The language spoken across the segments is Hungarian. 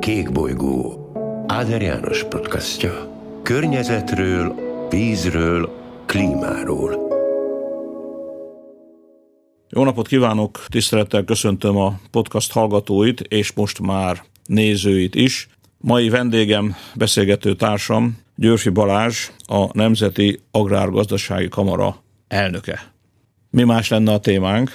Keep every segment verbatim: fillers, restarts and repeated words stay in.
Kékbolygó, Áder János podcastja. Környezetről, vízről, klímáról. Jó napot kívánok, tisztelettel köszöntöm a podcast hallgatóit, és most már nézőit is. Mai vendégem, beszélgető társam Györfi Balázs, a Nemzeti Agrárgazdasági Kamara elnöke. Mi más lenne a témánk,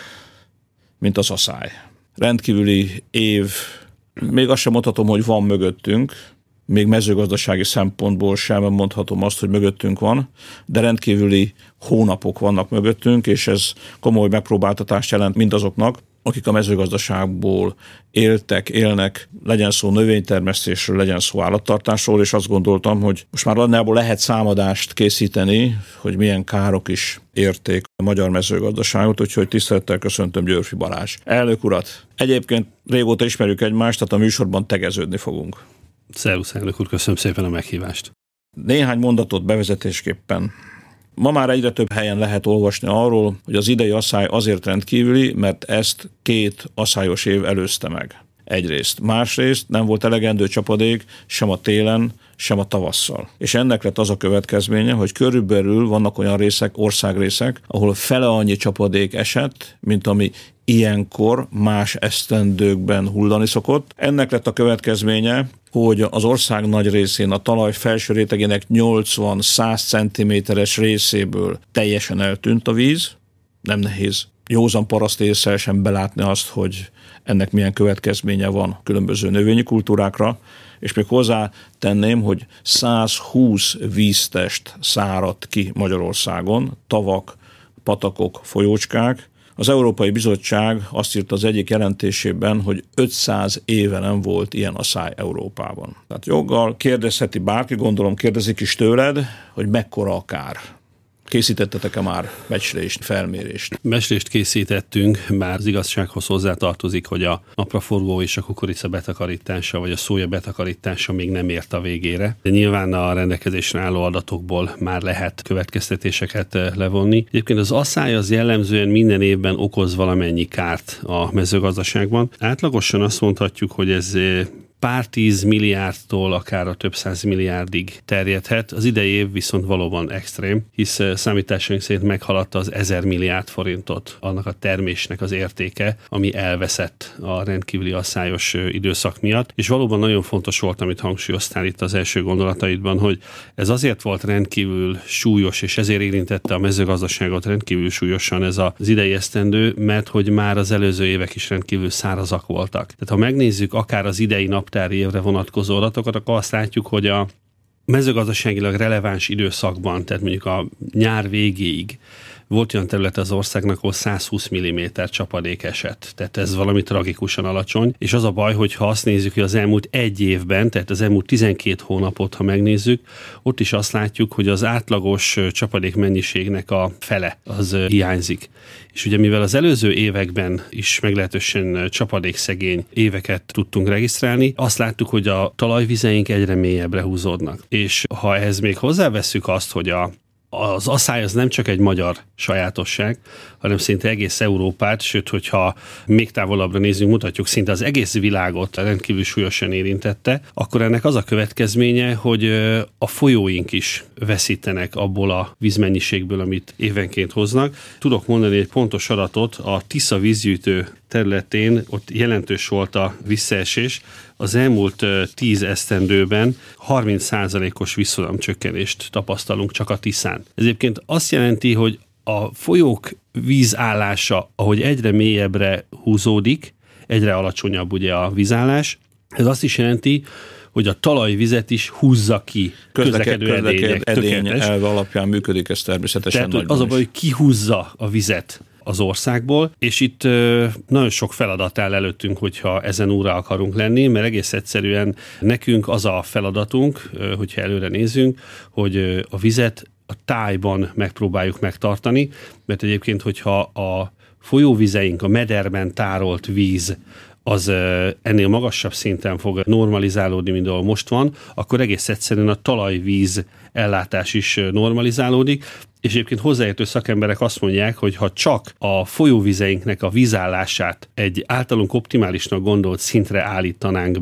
mint az aszály. Rendkívüli év, még azt sem mondhatom, hogy van mögöttünk, még mezőgazdasági szempontból sem mondhatom azt, hogy mögöttünk van, de rendkívüli hónapok vannak mögöttünk, és ez komoly megpróbáltatást jelent mindazoknak, akik a mezőgazdaságból éltek, élnek, legyen szó növénytermesztésről, legyen szó állattartásról, és azt gondoltam, hogy most már nagyjából lehet számadást készíteni, hogy milyen károk is érték a magyar mezőgazdaságot, úgyhogy tisztelettel köszöntöm Györfi Balázs elnök urat. Egyébként régóta ismerjük egymást, tehát a műsorban tegeződni fogunk. Szervusz, elnök úr, köszönöm szépen a meghívást. Néhány mondatot bevezetésképpen. Ma már egyre több helyen lehet olvasni arról, hogy az idei aszály azért rendkívüli, mert ezt két aszályos év előzte meg. Egyrészt. Másrészt nem volt elegendő csapadék sem a télen, sem a tavasszal. És ennek lett az a következménye, hogy körülbelül vannak olyan részek, országrészek, ahol fele annyi csapadék esett, mint ami ilyenkor más esztendőkben hullani szokott. Ennek lett a következménye, hogy az ország nagy részén a talaj felső rétegének nyolcvan-száz centiméteres részéből teljesen eltűnt a víz. Nem nehéz józan paraszt ésszel sem belátni azt, hogy ennek milyen következménye van különböző növényi kultúrákra, és még hozzá tenném, hogy száz húsz víztest száradt ki Magyarországon, tavak, patakok, folyócskák. Az Európai Bizottság azt írta az egyik jelentésében, hogy ötszáz éve nem volt ilyen aszály Európában. Tehát joggal kérdezheti bárki, gondolom kérdezik is tőled, hogy mekkora a kár. Készítettetek-e már becslést, felmérést? Becslést készítettünk, bár az igazsághoz hozzátartozik, hogy a napraforgó és a kukorica betakarítása, vagy a szója betakarítása még nem ért a végére. De nyilván a rendelkezésre álló adatokból már lehet következtetéseket levonni. Egyébként az aszály az jellemzően minden évben okoz valamennyi kárt a mezőgazdaságban. Átlagosan azt mondhatjuk, hogy ez pár tíz milliárdtól akár a több száz milliárdig terjedhet. Az idei év viszont valóban extrém, hisz számításaink szerint meghaladta az ezer milliárd forintot annak a termésnek az értéke, ami elveszett a rendkívüli aszályos időszak miatt. És valóban nagyon fontos volt, amit hangsúlyoztál itt az első gondolataidban, hogy ez azért volt rendkívül súlyos, és ezért érintette a mezőgazdaságot rendkívül súlyosan ez az idei esztendő, mert hogy már az előző évek is rendkívül szárazak voltak. Tehát ha megnézzük akár az idei nap naptári évre vonatkozó adatokat, akkor azt látjuk, hogy a mezőgazdaságilag releváns időszakban, tehát mondjuk a nyár végéig volt olyan terület az országnak, ahol száz húsz milliméter csapadék esett. Tehát ez valami tragikusan alacsony. És az a baj, hogy ha azt nézzük, hogy az elmúlt egy évben, tehát az elmúlt tizenkét hónapot, ha megnézzük, ott is azt látjuk, hogy az átlagos csapadék mennyiségnek a fele az hiányzik. És ugye mivel az előző években is meglehetősen csapadékszegény éveket tudtunk regisztrálni, azt láttuk, hogy a talajvizeink egyre mélyebbre húzódnak. És ha ehhez még hozzáveszünk azt, hogy a az aszály az nem csak egy magyar sajátosság, hanem szinte egész Európát, sőt, hogyha még távolabbra nézzünk, mutatjuk, szinte az egész világot rendkívül súlyosan érintette, akkor ennek az a következménye, hogy a folyóink is veszítenek abból a vízmennyiségből, amit évenként hoznak. Tudok mondani egy pontos adatot, a Tisza vízgyűjtő területén ott jelentős volt a visszaesés. Az elmúlt tíz esztendőben harminc százalékos visszhozamcsökkenést tapasztalunk csak a Tiszán. Ez egyébként azt jelenti, hogy a folyók vízállása, ahogy egyre mélyebbre húzódik, egyre alacsonyabb ugye a vízállás, ez azt is jelenti, hogy a talajvizet is húzza ki közlekedő, közlekedő edények. Edény elve alapján működik ez természetesen. Tehát az a baj, hogy kihúzza a vizet az országból, és itt ö, nagyon sok feladat áll előttünk, hogyha ezen úrra akarunk lenni, mert egész egyszerűen nekünk az a feladatunk, ö, hogyha előre nézzünk, hogy ö, a vizet a tájban megpróbáljuk megtartani, mert egyébként, hogyha a folyóvizeink, a mederben tárolt víz az ennél magasabb szinten fog normalizálódni, mint ahol most van, akkor egész egyszerűen a talajvíz ellátás is normalizálódik, és egyébként hozzáértő szakemberek azt mondják, hogy ha csak a folyóvizeinknek a vízállását egy általunk optimálisnak gondolt szintre állítanánk be,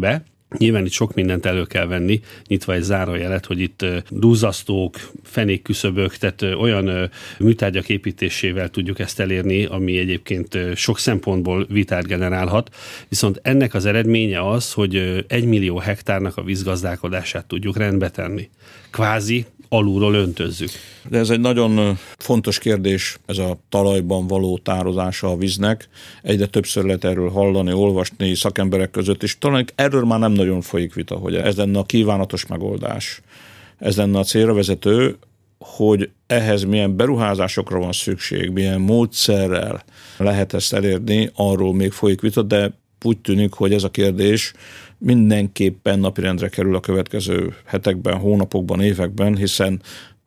Nyilván itt sok mindent elő kell venni, nyitva egy zárójelet, hogy itt duzzasztók, fenékküszöbök, tehát olyan műtárgyak építésével tudjuk ezt elérni, ami egyébként sok szempontból vitát generálhat. Viszont ennek az eredménye az, hogy egy millió hektárnak a vízgazdálkodását tudjuk rendbe tenni. Kvázi alulról öntözzük. De ez egy nagyon fontos kérdés, ez a talajban való tározása a víznek. Egyre többször lehet erről hallani, olvasni szakemberek között, és talán erről már nem nagyon folyik vita, hogy ez lenne a kívánatos megoldás. Ez lenne a célra vezető, hogy ehhez milyen beruházásokra van szükség, milyen módszerrel lehet ezt elérni, arról még folyik vita, de úgy tűnik, hogy ez a kérdés mindenképpen napirendre kerül a következő hetekben, hónapokban, években, hiszen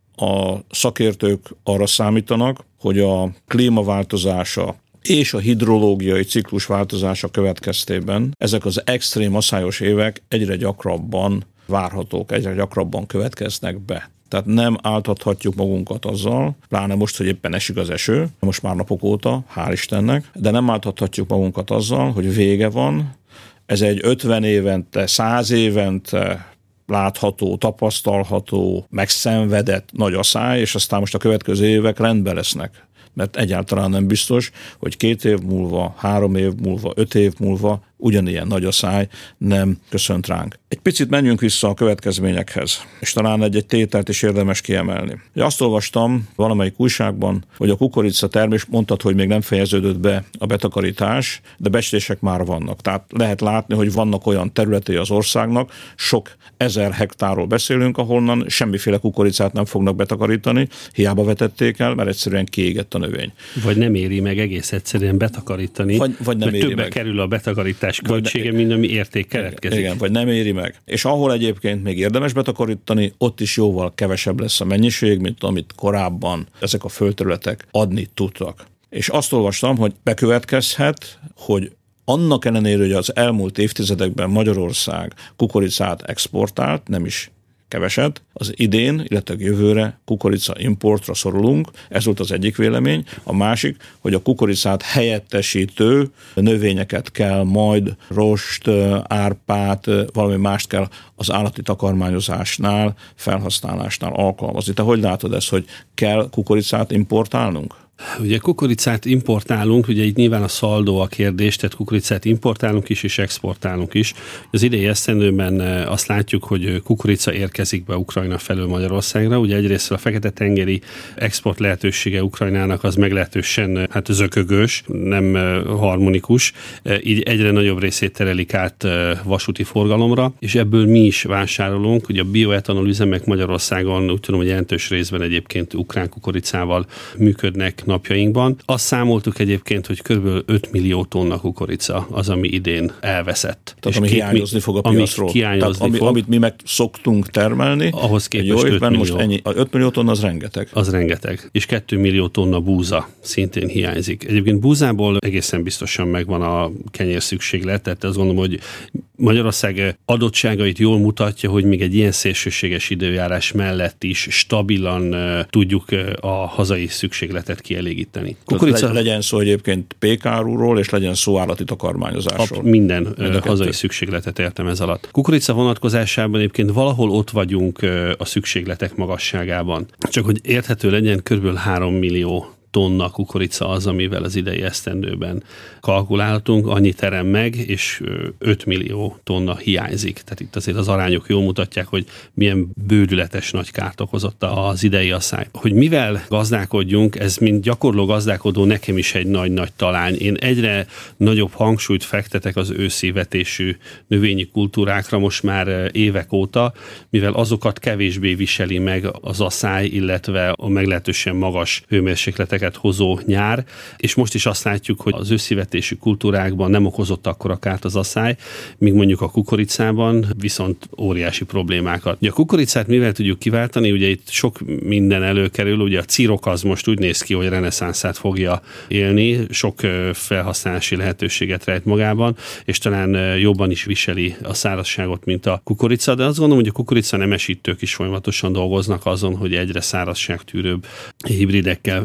a szakértők arra számítanak, hogy a klímaváltozása és a hidrológiai ciklus változása következtében ezek az extrém aszályos évek egyre gyakrabban várhatók, egyre gyakrabban következnek be. Tehát nem áltathatjuk magunkat azzal, pláne most, hogy éppen esik az eső, most már napok óta, hál' Istennek, de nem áltathatjuk magunkat azzal, hogy vége van. Ez egy ötven évente, száz évente látható, tapasztalható, megszenvedett nagy aszály, és aztán most a következő évek rendben lesznek. Mert egyáltalán nem biztos, hogy két év múlva, három év múlva, öt év múlva ugyanilyen nagy aszály nem köszönt ránk. Egy picit menjünk vissza a következményekhez, és talán egy-egy tételt is érdemes kiemelni. Azt olvastam valamelyik újságban, hogy a kukorica termés, mondtad, hogy még nem fejeződött be a betakarítás, de becslések már vannak. Tehát lehet látni, hogy vannak olyan területei az országnak, sok ezer hektárról beszélünk, ahonnan semmiféle kukoricát nem fognak betakarítani, hiába vetették el, mert egyszerűen kiégett a növény. Vagy nem éri meg egész egyszerűen betakarítani, vagy, vagy nem éri többe meg. kerül a betakarítás költsége, mint ami érték keletkezik. Igen, vagy nem éri meg. És ahol egyébként még érdemes betakarítani, ott is jóval kevesebb lesz a mennyiség, mint amit korábban ezek a földterületek adni tudtak. És azt olvastam, hogy bekövetkezhet, hogy annak ellenére, hogy az elmúlt évtizedekben Magyarország kukoricát exportált, nem is keveset, az idén, illetve jövőre kukorica importra szorulunk, ez volt az egyik vélemény. A másik, hogy a kukoricát helyettesítő növényeket kell majd, rost, árpát, valami mást kell az állati takarmányozásnál, felhasználásnál alkalmazni. Te hogy látod ezt, hogy kell kukoricát importálnunk? Ugye kukoricát importálunk, ugye itt nyilván a szaldó a kérdés, tehát kukoricát importálunk is és exportálunk is. Az idei esztendőben azt látjuk, hogy kukorica érkezik be Ukrajna felől Magyarországra. Ugye egyrészt a Fekete-tengeri export lehetősége Ukrajnának az meglehetősen hát zökögős, nem harmonikus, így egyre nagyobb részét terelik át vasúti forgalomra, és ebből mi is vásárolunk. Ugye a bioetanol üzemek Magyarországon úgy tudom, hogy jelentős részben egyébként ukrán kukoricával működnek napjainkban. Azt számoltuk egyébként, hogy kb. öt millió tonna kukorica az, ami idén elveszett. Tehát ami hiányozni fog a piacról. Tehát ami, fog, amit mi meg szoktunk termelni, ahhoz képest öt millió. Most ennyi, öt millió tonna az rengeteg. Az rengeteg. És két millió tonna búza szintén hiányzik. Egyébként búzából egészen biztosan megvan a kenyér szükséglet, tehát azt gondolom, hogy Magyarország adottságait jól mutatja, hogy még egy ilyen szélsőséges időjárás mellett is stabilan uh, tudjuk uh, a hazai szükségletet kielégíteni. Kukorica... Legyen szó egyébként pékárúról, és legyen szó állati takarmányozásról. Minden uh, hazai szükségletet értem ez alatt. Kukorica vonatkozásában egyébként valahol ott vagyunk uh, a szükségletek magasságában. Csak hogy érthető legyen, körülbelül három millió tonna kukorica az, amivel az idei esztendőben kalkuláltunk, annyi terem meg, és öt millió tonna hiányzik. Tehát itt azért az arányok jól mutatják, hogy milyen bődületes nagy kárt okozott az idei asszály. Hogy mivel gazdálkodjunk, ez mint gyakorló gazdálkodó nekem is egy nagy-nagy talány. Én egyre nagyobb hangsúlyt fektetek az őszi vetésű növényi kultúrákra most már évek óta, mivel azokat kevésbé viseli meg az asszály, illetve a meglehetősen magas hőmérsékletek hozó nyár, és most is azt látjuk, hogy az őszivetésű kultúrákban nem okozott akkora kárt az asszály, míg mondjuk a kukoricában viszont óriási problémákat. Ugye a kukoricát mivel tudjuk kiváltani? Ugye itt sok minden előkerül, ugye a cirok az most úgy néz ki, hogy reneszánszát fogja élni, sok felhasználási lehetőséget rejt magában, és talán jobban is viseli a szárazságot, mint a kukorica, de azt gondolom, hogy a kukorica nemesítők is folyamatosan dolgoznak azon, hogy egyre szárazságtűrőbb hibridekkel jelenjen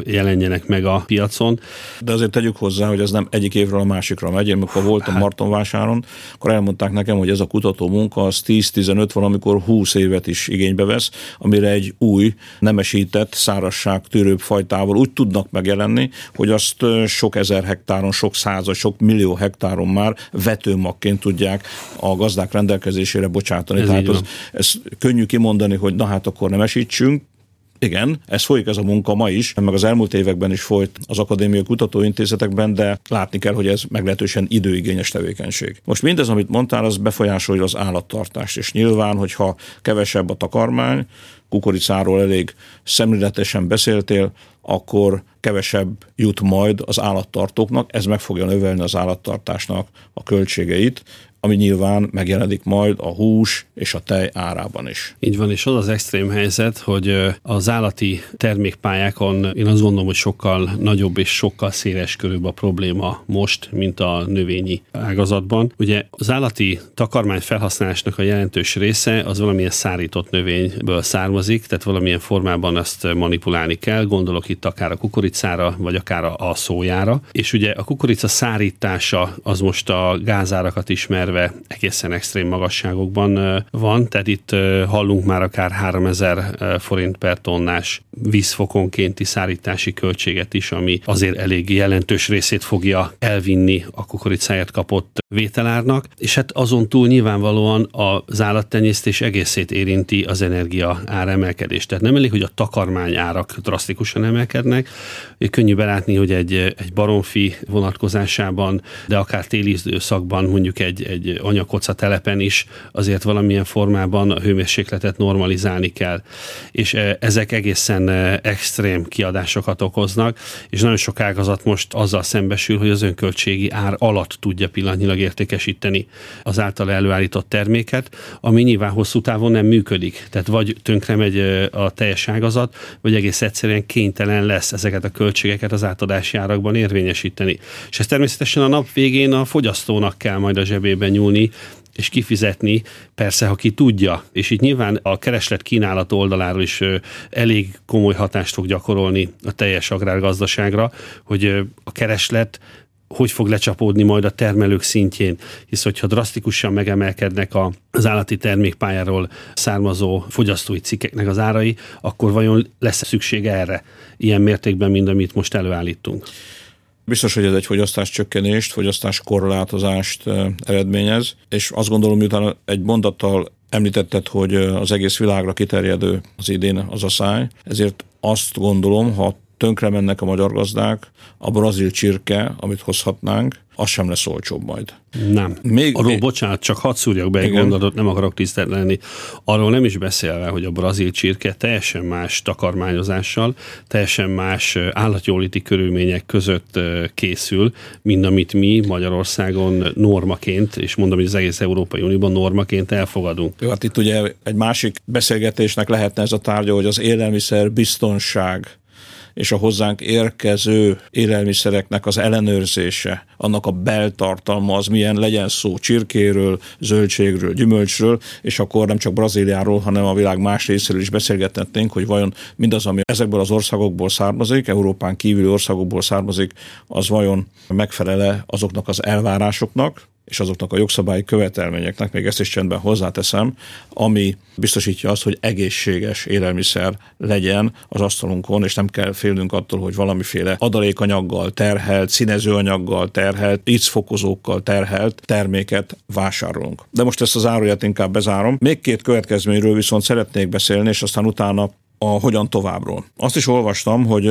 jelenjenek meg a piacon. De azért tegyük hozzá, hogy ez nem egyik évről a másikra megy. Én amikor voltam hát. Martonvásáron, akkor elmondták nekem, hogy ez a kutató munka az tíz-tizenöt, valamikor húsz évet is igénybe vesz, amire egy új, nemesített, szárazságtűrőbb fajtával úgy tudnak megjelenni, hogy azt sok ezer hektáron, sok százas, sok millió hektáron már vetőmagként tudják a gazdák rendelkezésére bocsátani. Ez Tehát az, ez könnyű kimondani, hogy na hát akkor nemesítsünk. Igen, ez folyik ez a munka ma is, meg az elmúlt években is folyt az akadémiai kutatóintézetekben, de látni kell, hogy ez meglehetősen időigényes tevékenység. Most mindez, amit mondtál, az befolyásolja az állattartást, és nyilván, hogyha kevesebb a takarmány, kukoricáról elég szemléletesen beszéltél, akkor kevesebb jut majd az állattartóknak, ez meg fogja növelni az állattartásnak a költségeit, ami nyilván megjelenik majd a hús és a tej árában is. Így van, és az az extrém helyzet, hogy az állati termékpályákon én azt gondolom, hogy sokkal nagyobb és sokkal széles körűbb a probléma most, mint a növényi ágazatban. Ugye az állati takarmány felhasználásnak a jelentős része az valamilyen szárított növényből származik, tehát valamilyen formában azt manipulálni kell, gondolok itt akár a kukoricára, vagy akár a szójára. És ugye a kukorica szárítása az most a gázárakat ismerve egészen extrém magasságokban van, tehát itt hallunk már akár háromezer forint per tonnás vízfokonkénti szárítási költséget is, ami azért elég jelentős részét fogja elvinni a kukoricáért kapott vételárnak, és hát azon túl nyilvánvalóan az állattenyésztés egészét érinti az energia áremelkedés. Tehát nem elég, hogy a takarmány árak drasztikusan emelkednek, könnyű belátni, hogy egy, egy baromfi vonatkozásában, de akár téli időszakban mondjuk egy, egy anyakoca telepen is azért valamilyen formában a hőmérsékletet normalizálni kell. És ezek egészen extrém kiadásokat okoznak, és nagyon sok ágazat most azzal szembesül, hogy az önköltségi ár alatt tudja pillanatnyilag értékesíteni az által előállított terméket, ami nyilván hosszú távon nem működik. Tehát vagy tönkre megy a teljes ágazat, vagy egész egyszerűen kénytelen lesz ezeket a költségeket az átadási árakban érvényesíteni. És ez természetesen a nap végén a fogyasztónak kell majd a zsebében nyúlni, és kifizetni, persze, ha ki tudja. És itt nyilván a kereslet kínálat oldaláról is elég komoly hatást fog gyakorolni a teljes agrárgazdaságra, hogy a kereslet hogy fog lecsapódni majd a termelők szintjén, hisz hogyha drasztikusan megemelkednek az állati termékpályáról származó fogyasztói cikkeknek az árai, akkor vajon lesz szükség erre ilyen mértékben, mint amit most előállítunk? Biztos, hogy ez egy fogyasztás csökkenést, fogyasztás korlátozást eredményez, és azt gondolom, miután egy mondattal említetted, hogy az egész világra kiterjedő az idén az aszály, ezért azt gondolom, ha tönkre mennek a magyar gazdák, a brazil csirke, amit hozhatnánk, az sem lesz olcsóbb majd. Nem. Még, Arról, még... bocsánat, csak hadd szúrjak be egy gondolatot, nem akarok tisztelt lenni. Arról nem is beszélve, hogy a brazil csirke teljesen más takarmányozással, teljesen más állatjóléti körülmények között készül, mint amit mi Magyarországon normaként, és mondom, hogy az egész Európai Unióban normaként elfogadunk. Jó, hát itt ugye egy másik beszélgetésnek lehetne ez a tárgya, hogy az élelmiszer biztonság és a hozzánk érkező élelmiszereknek az ellenőrzése, annak a beltartalma az milyen, legyen szó csirkéről, zöldségről, gyümölcsről, és akkor nem csak Brazíliáról, hanem a világ más részéről is beszélgethetnénk, hogy vajon mindaz, ami ezekből az országokból származik, Európán kívüli országokból származik, az vajon megfelele azoknak az elvárásoknak, és azoknak a jogszabályi követelményeknek, még ezt is csendben hozzáteszem, ami biztosítja azt, hogy egészséges élelmiszer legyen az asztalunkon, és nem kell félnünk attól, hogy valamiféle adalékanyaggal terhelt, színezőanyaggal terhelt, ízfokozókkal terhelt terméket vásárolunk. De most ezt az áruját inkább bezárom. Még két következményről viszont szeretnék beszélni, és aztán utána a hogyan továbbról. Azt is olvastam, hogy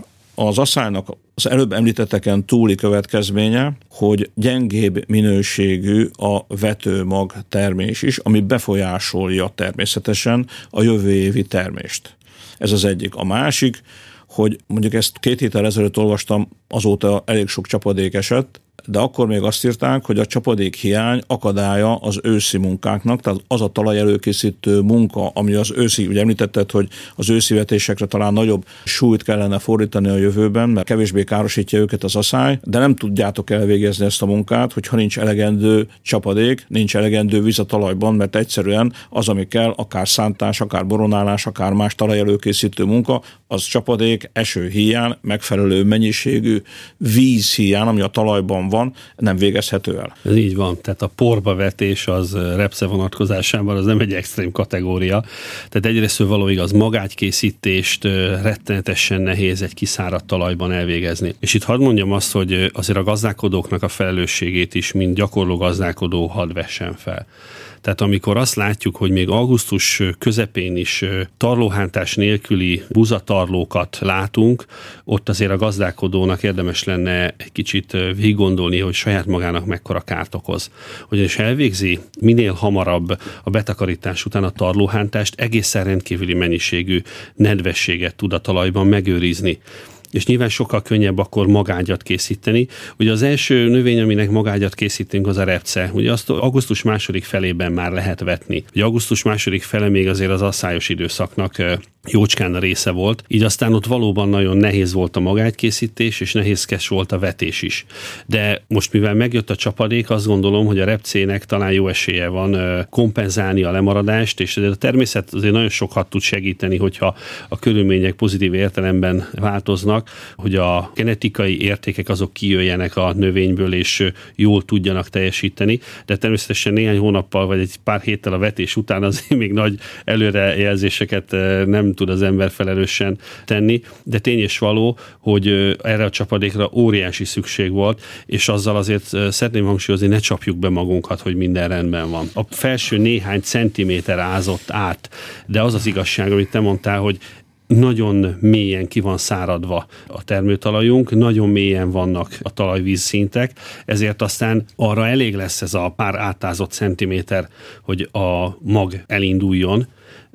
az aszálynak az előbb említetteken túli következménye, hogy gyengébb minőségű a vetőmag termés is, ami befolyásolja természetesen a jövő évi termést. Ez az egyik. A másik, hogy mondjuk ezt két héttel ezelőtt olvastam, azóta elég sok csapadék esett, de akkor még azt írták, hogy a csapadék hiány akadálya az őszi munkáknak, tehát az a talajelőkészítő munka, ami az őszi, ugye említetted, hogy az őszi vetésekre talán nagyobb súlyt kellene fordítani a jövőben, mert kevésbé károsítja őket az aszály, de nem tudjátok elvégezni ezt a munkát, hogyha nincs elegendő csapadék, nincs elegendő víz a talajban, mert egyszerűen az, ami kell, akár szántás, akár boronálás, akár más talajelőkészítő munka, az csapadék, eső hiány, megfelelő mennyiségű víz hiány, ami a talajban van, nem végezhető el. Ez így van, tehát a porba vetés az repce vonatkozásában az nem egy extrém kategória. Tehát egyrészt való igaz, magágykészítést rettenetesen nehéz egy kiszáradt talajban elvégezni. És itt hadd mondjam azt, hogy azért a gazdálkodóknak a felelősségét is, mint gyakorló gazdálkodó hadd vessen fel. Tehát amikor azt látjuk, hogy még augusztus közepén is tarlóhántás nélküli buzatarlókat látunk, ott azért a gazdálkodónak érdemes lenne egy kicsit végiggondolni, hogy saját magának mekkora kárt okoz. Ugyanis elvégzi minél hamarabb a betakarítás után a tarlóhántást, egészen rendkívüli mennyiségű nedvességet tud a talajban megőrizni. És nyilván sokkal könnyebb akkor magágyat készíteni. Ugye az első növény, aminek magágyat készítünk, az a repce. Ugye azt augusztus második felében már lehet vetni. Ugye augusztus második fele még azért az asszályos időszaknak jócskán a része volt, így aztán ott valóban nagyon nehéz volt a magágykészítés, és nehézkes volt a vetés is. De most mivel megjött a csapadék, azt gondolom, hogy a repcének talán jó esélye van kompenzálni a lemaradást, és a természet azért nagyon sokat tud segíteni, hogyha a körülmények pozitív értelemben változnak, hogy a genetikai értékek azok kijöjjenek a növényből, és jól tudjanak teljesíteni, de természetesen néhány hónappal, vagy egy pár héttel a vetés után azért még nagy előrejelzéseket nem tud az ember felelősen tenni, de tény és való, hogy erre a csapadékra óriási szükség volt, és azzal azért szeretném hangsúlyozni, ne csapjuk be magunkat, hogy minden rendben van. A felső néhány centiméter ázott át, de az az igazság, amit te mondtál, hogy nagyon mélyen ki van száradva a termőtalajunk, nagyon mélyen vannak a talajvízszintek, ezért aztán arra elég lesz ez a pár átázott centiméter, hogy a mag elinduljon,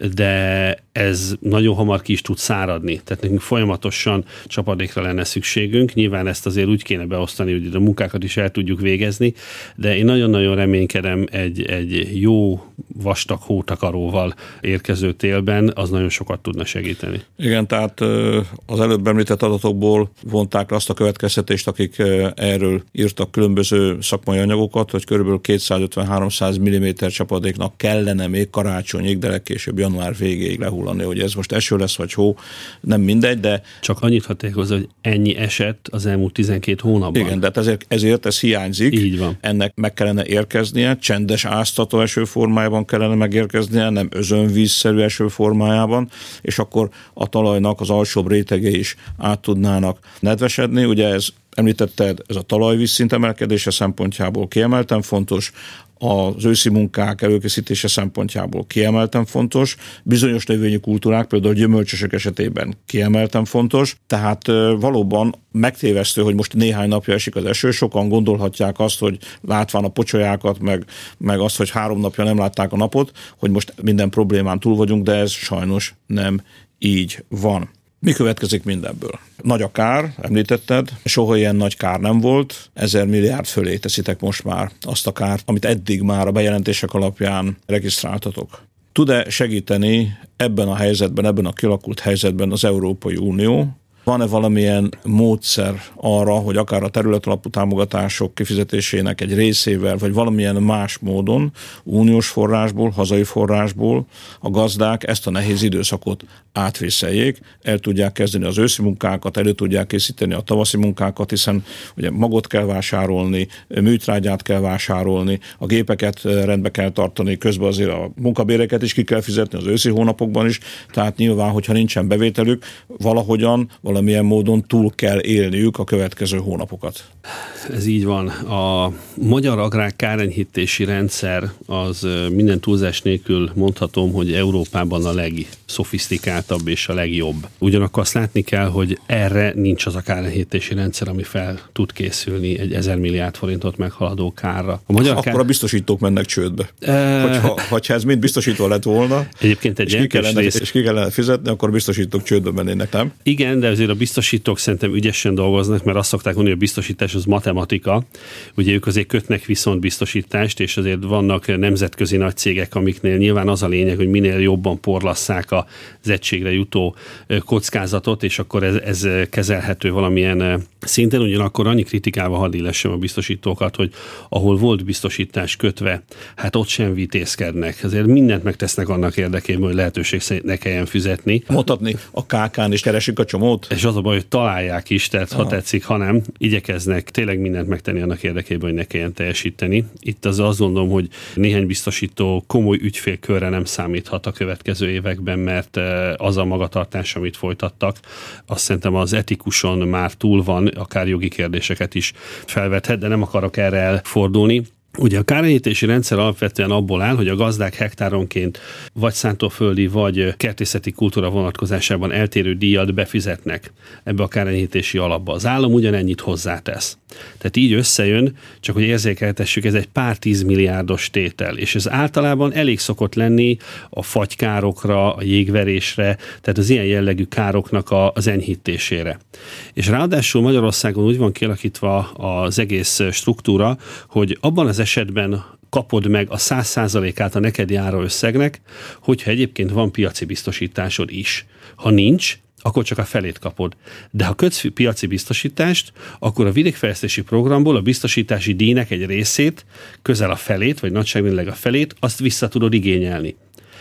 de ez nagyon hamar ki is tud száradni. Tehát nekünk folyamatosan csapadékra lenne szükségünk. Nyilván ezt azért úgy kéne beosztani, hogy a munkákat is el tudjuk végezni, de én nagyon-nagyon reménykedem egy, egy jó vastag hótakaróval érkező télben, az nagyon sokat tudna segíteni. Igen, tehát az előbb említett adatokból vonták azt a következtetést, akik erről írtak különböző szakmai anyagokat, hogy körülbelül kétszázötven-háromszáz milliméter csapadéknak kellene még karácsonyig, de legkésőbb január végéig lehullani, hogy ez most eső lesz, vagy hó, nem mindegy, de... Csak annyit hadd hozzá, hogy ennyi esett az elmúlt tizenkét hónapban. Igen, de ezért, ezért ez hiányzik. Így van. Ennek meg kellene érkeznie, csendes áztató eső formájában kellene megérkeznie, nem özönvízszerű eső formájában, és akkor a talajnak az alsóbb rétegei is át tudnának nedvesedni. Ugye ez, említetted, ez a talajvízszint emelkedése szempontjából kiemelten fontos, az őszi munkák előkészítése szempontjából kiemelten fontos, bizonyos növényi kultúrák, például a gyümölcsösök esetében kiemelten fontos, tehát valóban megtévesztő, hogy most néhány napja esik az eső, sokan gondolhatják azt, hogy látván a pocsolyákat, meg, meg azt, hogy három napja nem látták a napot, hogy most minden problémán túl vagyunk, de ez sajnos nem így van. Mi következik mindenből? Nagy a kár, említetted, soha ilyen nagy kár nem volt, ezer milliárd fölé teszitek most már azt a kárt, amit eddig már a bejelentések alapján regisztráltatok. Tud-e segíteni ebben a helyzetben, ebben a kialakult helyzetben az Európai Unió? Van-e valamilyen módszer arra, hogy akár a területalapú támogatások kifizetésének egy részével, vagy valamilyen más módon, uniós forrásból, hazai forrásból a gazdák ezt a nehéz időszakot átvészeljék, el tudják kezdeni az őszi munkákat, elő tudják készíteni a tavaszi munkákat, hiszen ugye magot kell vásárolni, műtrágyát kell vásárolni, a gépeket rendbe kell tartani, közben azért a munkabéreket is ki kell fizetni az őszi hónapokban is, tehát nyilván, hogyha nincsen bevételük, valahogyan, valamilyen módon túl kell élniük a következő hónapokat. Ez így van. A magyar agrár kárenyhítési rendszer az minden túlzás nélkül mondhatom, hogy Európában a legszofisztikáltabb és a legjobb. Ugyanakkor azt látni kell, hogy erre nincs az a kárenyhítési rendszer, ami fel tud készülni egy ezer milliárd forintot meghaladó kárra. A magyar Akkor kár... a biztosítók mennek csődbe. E... Hogyha, hogyha ez mind biztosítva lett volna, egyébként egy és, ki kellene, rész... és ki kellene fizetni, akkor biztosítók csődbe mennének, nem? Igen, de azért azért a biztosítók szerintem ügyesen dolgoznak, mert azt szokták mondani, hogy a biztosítás az matematika. Ugye ők azért kötnek viszont biztosítást, és azért vannak nemzetközi nagy cégek, amiknél nyilván az a lényeg, hogy minél jobban porlasszák az egységre jutó kockázatot, és akkor ez, ez kezelhető valamilyen szinten. Ugyanakkor annyi kritikával hadd illessem a biztosítókat, hogy ahol volt biztosítás kötve, hát ott sem vitézkednek. Azért mindent megtesznek annak érdekében, hogy lehetőség szerint ne kelljen fizetni. Mondhatni, a ká kán is keresik a csomót. És az a baj, hogy találják is, tehát Aha. ha tetszik, ha nem, igyekeznek tényleg mindent megtenni annak érdekében, hogy ne kelljen teljesíteni. Itt az azt gondolom, hogy néhány biztosító komoly ügyfélkörre nem számíthat a következő években, mert az a magatartás, amit folytattak, azt szerintem az etikuson már túl van, akár jogi kérdéseket is felvethet, de nem akarok erre elfordulni. Ugye a kártérítési rendszer alapvetően abból áll, hogy a gazdák hektáronként vagy szántóföldi, vagy kertészeti kultúra vonatkozásában eltérő díjat befizetnek ebbe a kártérítési alapba. Az állam ugyanennyit hozzátesz. Tehát így összejön, csak hogy érzékeltessük, ez egy pár tízmilliárdos tétel, és ez általában elég szokott lenni a fagykárokra, a jégverésre, tehát az ilyen jellegű károknak a, az enyhítésére. És ráadásul Magyarországon úgy van kialakítva az egész struktúra, hogy abban az esetben kapod meg a száz százalékát a neked járó összegnek, hogyha egyébként van piaci biztosításod is. Ha nincs, akkor csak a felét kapod. De ha kötsz piaci biztosítást, akkor a vidékfejlesztési programból a biztosítási díjnek egy részét, közel a felét, vagy nagyságrendileg a felét, azt vissza tudod igényelni.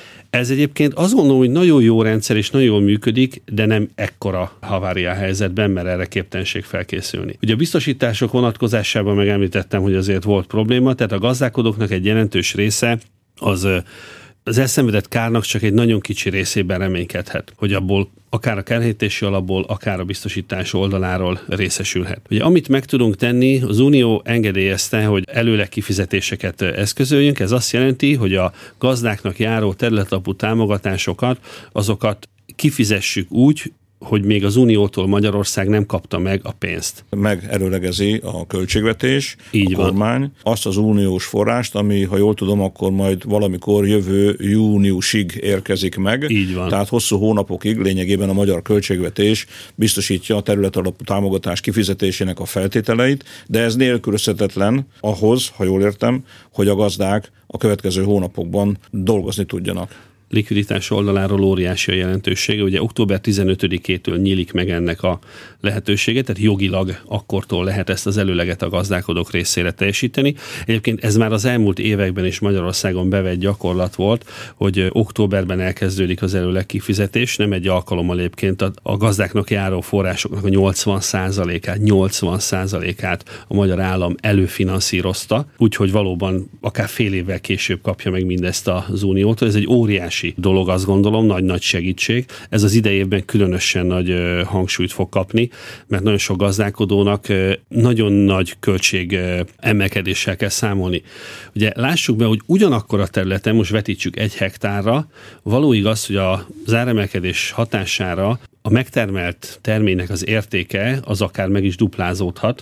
Ez egyébként azt gondolom, hogy nagyon jó rendszer és nagyon jól működik, de nem ekkora havária helyzetben, mert erre képtelenség felkészülni. Ugye a biztosítások vonatkozásában megemlítettem, hogy azért volt probléma, tehát a gazdálkodóknak egy jelentős része az az elszenvedett kárnak csak egy nagyon kicsi részében reménykedhet, hogy abból akár a kártérítési alapból, akár a biztosítás oldaláról részesülhet. Ugye amit meg tudunk tenni, az Unió engedélyezte, hogy előleg kifizetéseket eszközöljünk, ez azt jelenti, hogy a gazdáknak járó területalapú támogatásokat, azokat kifizessük úgy, hogy még az Uniótól Magyarország nem kapta meg a pénzt. Megelőlegezi a költségvetés, Így a van. kormány azt az uniós forrást, ami, ha jól tudom, akkor majd valamikor jövő júniusig érkezik meg. Így van. Tehát hosszú hónapokig lényegében a magyar költségvetés biztosítja a területalapú támogatás kifizetésének a feltételeit, de ez nélkülözhetetlen ahhoz, ha jól értem, hogy a gazdák a következő hónapokban dolgozni tudjanak. Likviditás oldaláról óriási a jelentősége. Ugye október tizenötödikétől nyílik meg ennek a lehetősége, tehát jogilag akkortól lehet ezt az előleget a gazdálkodók részére teljesíteni. Egyébként ez már az elmúlt években is Magyarországon bevett gyakorlat volt, hogy októberben elkezdődik az előleg kifizetés, nem egy alkalommal egyébként a, a gazdáknak járó forrásoknak a nyolcvan százalékát, nyolcvan százalékát a magyar állam előfinanszírozta, úgyhogy valóban akár fél évvel később kapja meg mindezt az Uniótól. Ez egy óriási dolog, azt gondolom, nagy-nagy segítség. Ez az idejében különösen nagy hangsúlyt fog kapni, mert nagyon sok gazdálkodónak nagyon nagy költség emelkedéssel kell számolni. Ugye lássuk be, hogy ugyanakkor a területen, most vetítsük egy hektárra, való igaz, hogy az áremelkedés hatására a megtermelt terménynek az értéke az akár meg is duplázódhat,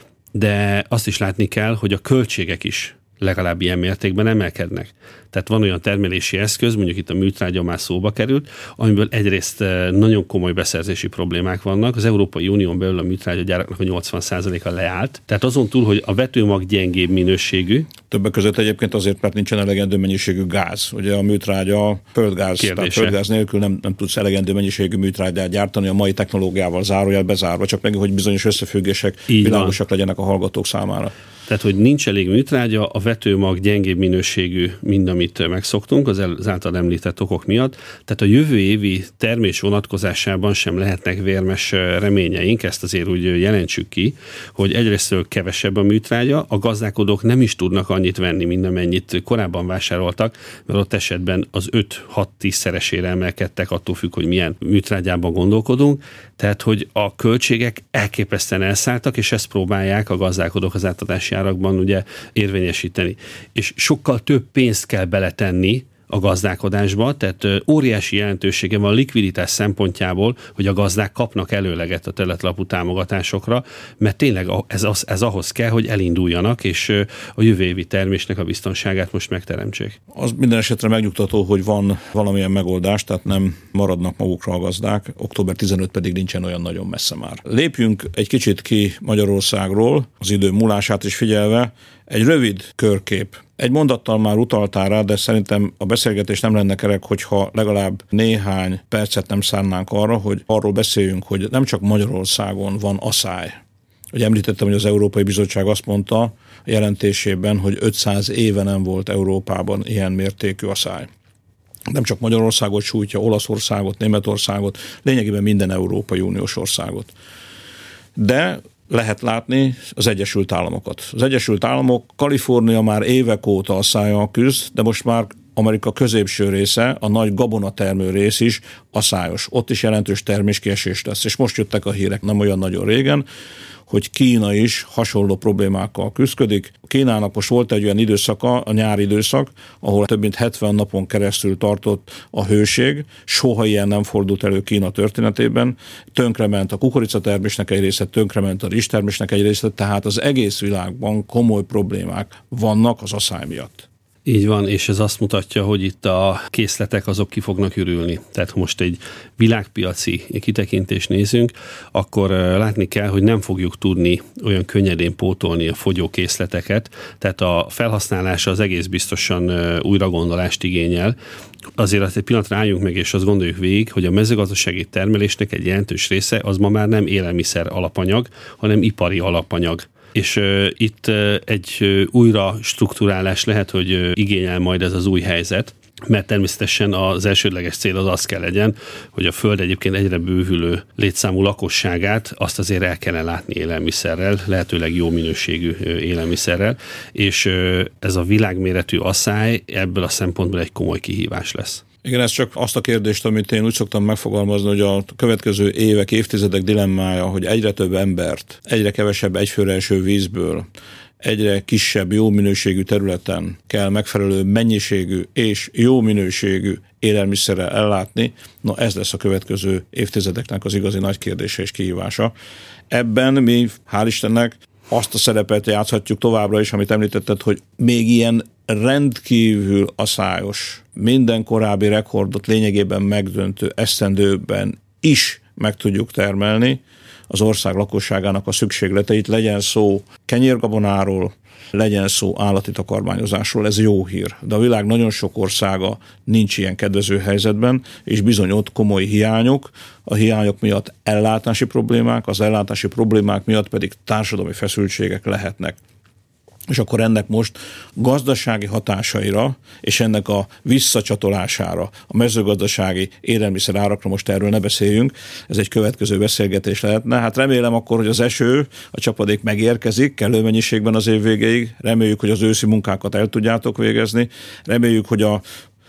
de azt is látni kell, hogy a költségek is legalább ilyen mértékben emelkednek. Tehát van olyan termelési eszköz, mondjuk itt a műtrágya már szóba került, amiből egyrészt nagyon komoly beszerzési problémák vannak. Az Európai Unión belül a műtrágyagyáraknak a nyolcvan százaléka leállt. Tehát azon túl, hogy a vetőmag gyengébb minőségű. Többek között egyébként azért, mert nincsen elegendő mennyiségű gáz. Ugye a műtrágya földgáz, tehát földgáz nélkül nem, nem tudsz elegendő mennyiségű műtrágyát gyártani a mai technológiával, zárójel bezárva, csak meg, hogy bizonyos összefüggések Így világosak van. legyenek a hallgatók számára. Tehát, hogy nincs elég műtrágya, a vetőmag gyengébb minőségű, mind amit megszoktunk, az, el, az által említett okok miatt. Tehát a jövő évi termés vonatkozásában sem lehetnek vérmes reményeink, ezt azért úgy jelentsük ki, hogy egyrésztől kevesebb a műtrágya, a gazdálkodók nem is tudnak annyit venni, mint amennyit korábban vásároltak, mert ott esetben az öt-hat-tíz szeresére emelkedtek, attól függ, hogy milyen műtrágyában gondolkodunk. Tehát, hogy a költségek elképesztően elszálltak, és ezt próbálják a gazdálkodók az átadási árakban ugye érvényesíteni. És sokkal több pénzt kell beletenni a gazdálkodásba, tehát óriási jelentősége van a likviditás szempontjából, hogy a gazdák kapnak előleget a területalapú támogatásokra, mert tényleg ez, az, ez ahhoz kell, hogy elinduljanak, és a jövő évi termésnek a biztonságát most megteremtsék. Az minden esetre megnyugtató, hogy van valamilyen megoldás, tehát nem maradnak magukra a gazdák, október tizenötödike pedig nincsen olyan nagyon messze már. Lépjünk egy kicsit ki Magyarországról, az idő múlását is figyelve, egy rövid körkép. Egy mondattal már utaltál rá, de szerintem a beszélgetés nem lenne kerek, hogyha legalább néhány percet nem szánnánk arra, hogy arról beszéljünk, hogy nem csak Magyarországon van aszály. Hogy említettem, hogy az Európai Bizottság azt mondta a jelentésében, hogy ötszáz éve nem volt Európában ilyen mértékű aszály. Nem csak Magyarországot sújtja, Olaszországot, Németországot, lényegében minden Európai Uniós országot. De lehet látni az Egyesült Államokat. Az Egyesült Államok, Kalifornia már évek óta asszállyal küzd, de most már Amerika középső része, a nagy gabonatermő rész is aszályos. Ott is jelentős terméskiesés lesz. És most jöttek a hírek nem olyan nagyon régen, hogy Kína is hasonló problémákkal küzdik. Kínának most volt egy olyan időszaka, a nyári időszak, ahol több mint hetven napon keresztül tartott a hőség, soha ilyen nem fordult elő Kína történetében, tönkrement a kukoricatermésnek egy része, tönkrement a rizstermésnek egy része, tehát az egész világban komoly problémák vannak az aszály miatt. Így van, és ez azt mutatja, hogy itt a készletek azok ki fognak ürülni. Tehát ha most egy világpiaci kitekintést nézünk, akkor látni kell, hogy nem fogjuk tudni olyan könnyedén pótolni a fogyó készleteket, tehát a felhasználása az egész biztosan újragondolást igényel. Azért azt egy pillanatra álljunk meg, és azt gondoljuk végig, hogy a mezőgazdasági termelésnek egy jelentős része az ma már nem élelmiszer alapanyag, hanem ipari alapanyag. És uh, itt uh, egy uh, újra strukturálás lehet, hogy uh, igényel majd ez az új helyzet, mert természetesen az elsődleges cél az az kell legyen, hogy a Föld egyébként egyre bővülő létszámú lakosságát azt azért el kellene látni élelmiszerrel, lehetőleg jó minőségű élelmiszerrel, és uh, ez a világméretű aszály ebből a szempontból egy komoly kihívás lesz. Igen, ez csak azt a kérdést, amit én úgy szoktam megfogalmazni, hogy a következő évek, évtizedek dilemmája, hogy egyre több embert, egyre kevesebb egyfőre eső vízből, egyre kisebb, jó minőségű területen kell megfelelő mennyiségű és jó minőségű élelmiszerrel ellátni, na ez lesz a következő évtizedeknek az igazi nagy kérdése és kihívása. Ebben mi, hál' Istennek, azt a szerepet játszhatjuk továbbra is, amit említetted, hogy még ilyen rendkívül aszályos, minden korábbi rekordot lényegében megdöntő esztendőben is meg tudjuk termelni az ország lakosságának a szükségleteit, legyen szó kenyérgabonáról, legyen szó állati takarmányozásról, ez jó hír. De a világ nagyon sok országa nincs ilyen kedvező helyzetben, és bizony ott komoly hiányok, a hiányok miatt ellátási problémák, az ellátási problémák miatt pedig társadalmi feszültségek lehetnek. És akkor ennek most gazdasági hatásaira és ennek a visszacsatolására, a mezőgazdasági élelmiszer árakra most erről ne beszéljünk, ez egy következő beszélgetés lehetne. Hát remélem akkor, hogy az eső, a csapadék megérkezik kellő mennyiségben az év végéig, reméljük, hogy az őszi munkákat el tudjátok végezni, reméljük, hogy a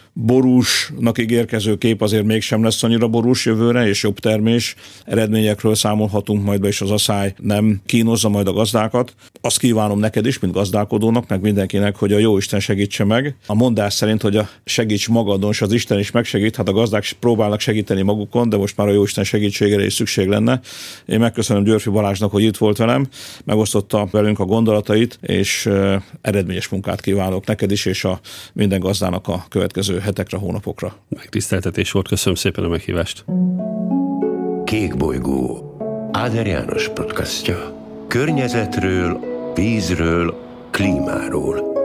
borúsnak ígérkező kép azért mégsem lesz annyira borús jövőre, és jobb termés eredményekről számolhatunk majd be, és az aszály nem kínozza majd a gazdákat. Azt kívánom neked is, mint gazdálkodónak, meg mindenkinek, hogy a Jóisten segítse meg. A mondás szerint, hogy a segíts magadon, és az Isten is megsegít, hát a gazdák próbálnak segíteni magukon, de most már a Jóisten segítségére is szükség lenne. Én megköszönöm Györfi Balázsnak, hogy itt volt velem, megosztotta velünk a gondolatait, és eredményes munkát kívánok neked is, és a minden gazdának a következő hetekre, hónapokra. Megtiszteltetés volt, köszönöm szépen a meghívást. Kékbolygó Áder János podcastja. Környezetről, vízről, klímáról.